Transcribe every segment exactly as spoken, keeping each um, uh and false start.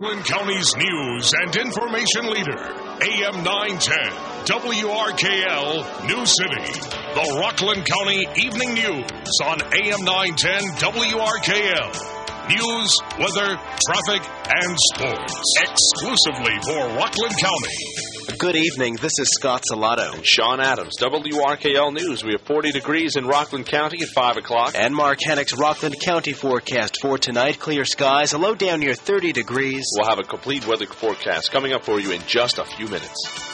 Rockland County's news and information leader, A M nine ten, W R K L, New City. The Rockland County Evening News on A M nine ten W R K L. News, weather, traffic, and sports. Exclusively for Rockland County. Good evening. This is Scott Salato. And Sean Adams, W R K L News. We have forty degrees in Rockland County at five o'clock. And Mark Hennick's Rockland County forecast for tonight. Clear skies, a low down near thirty degrees. We'll have a complete weather forecast coming up for you in just a few minutes.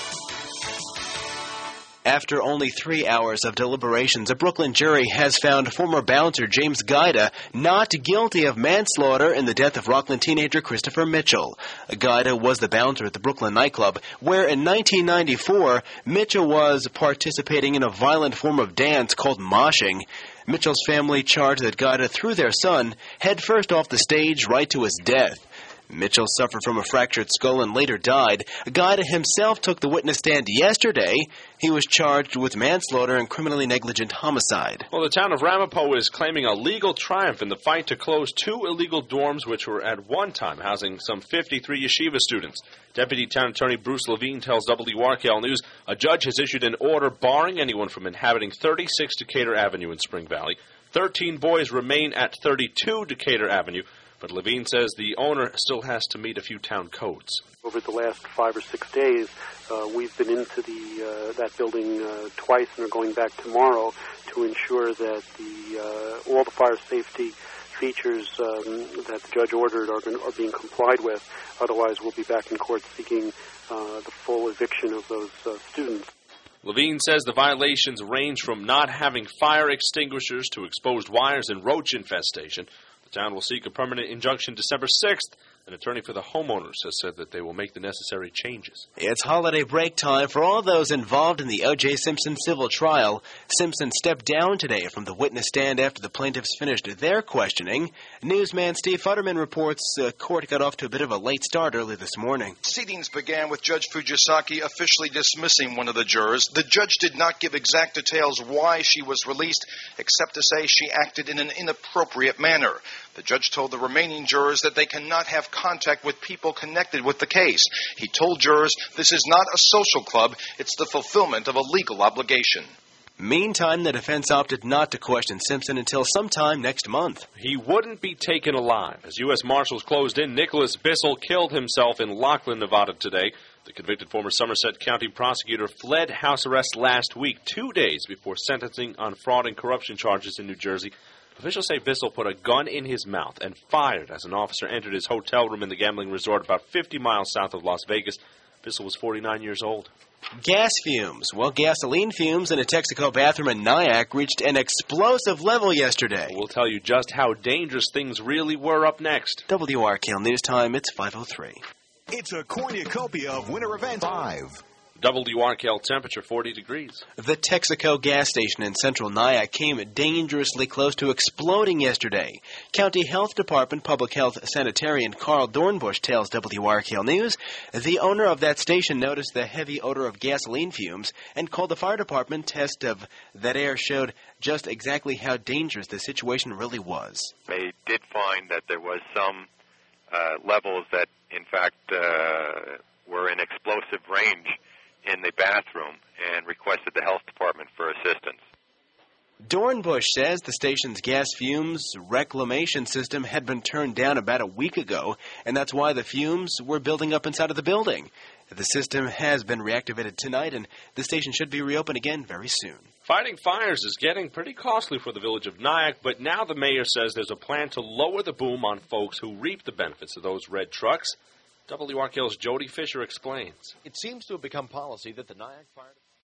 After only three hours of deliberations, a Brooklyn jury has found former bouncer James Guida not guilty of manslaughter in the death of Rockland teenager Christopher Mitchell. Guida was the bouncer at the Brooklyn nightclub, where in nineteen ninety-four, Mitchell was participating in a violent form of dance called moshing. Mitchell's family charged that Guida threw their son headfirst off the stage right to his death. Mitchell suffered from a fractured skull and later died. Guida himself took the witness stand yesterday. He was charged with manslaughter and criminally negligent homicide. Well, the town of Ramapo is claiming a legal triumph in the fight to close two illegal dorms which were at one time housing some fifty-three yeshiva students. Deputy Town Attorney Bruce Levine tells W R K L News a judge has issued an order barring anyone from inhabiting thirty-six Decatur Avenue in Spring Valley. Thirteen boys remain at thirty-two Decatur Avenue. But Levine says the owner still has to meet a few town codes. Over the last five or six days, uh, we've been into the uh, that building uh, twice and are going back tomorrow to ensure that the uh, all the fire safety features um, that the judge ordered are, are being complied with. Otherwise, we'll be back in court seeking uh, the full eviction of those uh, students. Levine says the violations range from not having fire extinguishers to exposed wires and roach infestation. The town will seek a permanent injunction December sixth. An attorney for the homeowners has said that they will make the necessary changes. It's holiday break time for all those involved in the O J. Simpson civil trial. Simpson stepped down today from the witness stand after the plaintiffs finished their questioning. Newsman Steve Futterman reports the court got off to a bit of a late start early this morning. Proceedings began with Judge Fujisaki officially dismissing one of the jurors. The judge did not give exact details why she was released, except to say she acted in an inappropriate manner. The judge told the remaining jurors that they cannot have contact with people connected with the case. He told jurors this is not a social club, it's the fulfillment of a legal obligation. Meantime, the defense opted not to question Simpson until sometime next month. He wouldn't be taken alive. As U S Marshals closed in, Nicholas Bissell killed himself in Laughlin, Nevada today. The convicted former Somerset County prosecutor fled house arrest last week, two days before sentencing on fraud and corruption charges in New Jersey. Officials say Bissell put a gun in his mouth and fired as an officer entered his hotel room in the gambling resort about fifty miles south of Las Vegas. Bissell was forty-nine years old. Gas fumes. Well, gasoline fumes in a Texaco bathroom in Nyack reached an explosive level yesterday. We'll tell you just how dangerous things really were up next. W R K L News Time, it's five oh three. It's a cornucopia of winter events. Five. W R K L temperature forty degrees. The Texaco gas station in central Nyack came dangerously close to exploding yesterday. County Health Department Public Health Sanitarian Carl Dornbush tells W R K L News the owner of that station noticed the heavy odor of gasoline fumes and called the fire department. Test of that air showed just exactly how dangerous the situation really was. They did find that there was some uh, levels that, in fact, uh, were in explosive range in the bathroom and requested the health department for assistance. Dornbush says the station's gas fumes reclamation system had been turned down about a week ago, and that's why the fumes were building up inside of the building. The system has been reactivated tonight, and the station should be reopened again very soon. Fighting fires is getting pretty costly for the village of Nyack, but now the mayor says there's a plan to lower the boom on folks who reap the benefits of those red trucks. W R K L's Jody Fisher explains. It seems to have become policy that the Nyack Fire Department